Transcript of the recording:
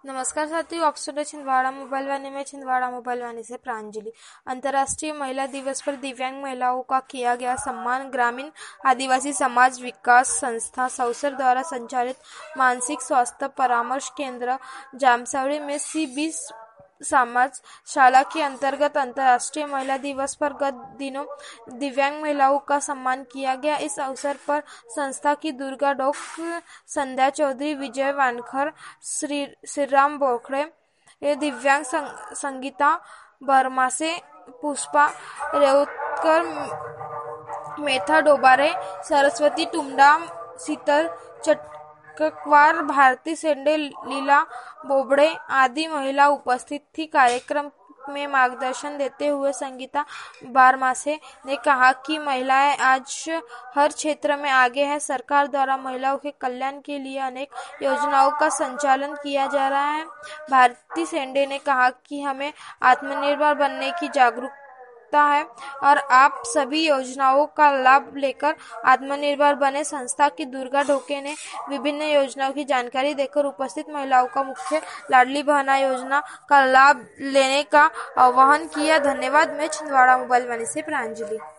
नमस्कार साथियों, आप सुन रहे छिंदवाड़ा मोबाइल वाणी में। छिंदवाड़ा मोबाइल वाणी से प्रांजलि। अंतर्राष्ट्रीय महिला दिवस पर दिव्यांग महिलाओं का किया गया सम्मान। ग्रामीण आदिवासी समाज विकास संस्था सौसर द्वारा संचालित मानसिक स्वास्थ्य परामर्श केंद्र जामसावड़ी में सी20 समाज शाला के अंतर्गत अंतर्राष्ट्रीय महिला दिवस पर गत दिनों दिव्यांग महिलाओं का सम्मान किया गया। इस अवसर पर संस्था की दुर्गा डोक, संध्या चौधरी, विजय वानखर, श्रीराम बोखड़े, दिव्यांग संगीता बरमासे, पुष्पा रेवतकर, मेथा डोबारे, सरस्वती टुंडा, शीतल चटकवार, भारती सेंडे, लीला बोबड़े आदि महिला उपस्थित थी। कार्यक्रम में मार्गदर्शन देते हुए संगीता बारमासे ने कहा कि महिलाएं आज हर क्षेत्र में आगे हैं। सरकार द्वारा महिलाओं के कल्याण के लिए अनेक योजनाओं का संचालन किया जा रहा है। भारती सेंडे ने कहा कि हमें आत्मनिर्भर बनने की जागरूकता है और आप सभी योजनाओं का लाभ लेकर आत्मनिर्भर बने। संस्था की दुर्गा ढोके ने विभिन्न योजनाओं की जानकारी देकर उपस्थित महिलाओं का मुख्य लाडली बहना योजना का लाभ लेने का आह्वान किया। धन्यवाद। मैं छिंदवाड़ा मोबाइल वाणी से प्रांजलि।